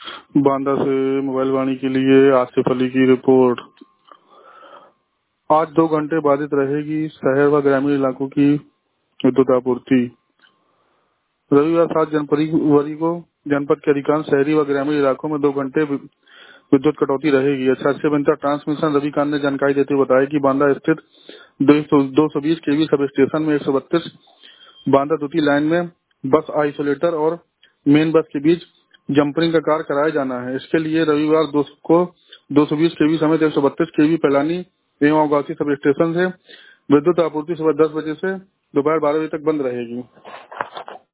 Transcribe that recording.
बांदा से मोबाइल वाणी के लिए आसिफ अली की रिपोर्ट। आज 2 घंटे बाधित रहेगी शहर व ग्रामीण इलाकों की विद्युत आपूर्ति। रविवार 7 जनवरी को जनपद के अधिकांश शहरी व ग्रामीण इलाकों में 2 घंटे विद्युत कटौती रहेगी। एचआरसी अभियंता ट्रांसमिशन रविकांत ने जानकारी देते हुए बताया कि बांदा स्थित 220 केवी सब स्टेशन में 132 बांदा द्वितीय लाइन में बस आइसोलेटर और मेन बस के बीच जंपरिंग का कार्य कराया जाना है। इसके लिए रविवार को 220 केवी समेत 132 केवी पैलानी एवं अवगासी सब स्टेशन से विद्युत आपूर्ति सुबह 10 बजे से दोपहर 12 बजे तक बंद रहेगी।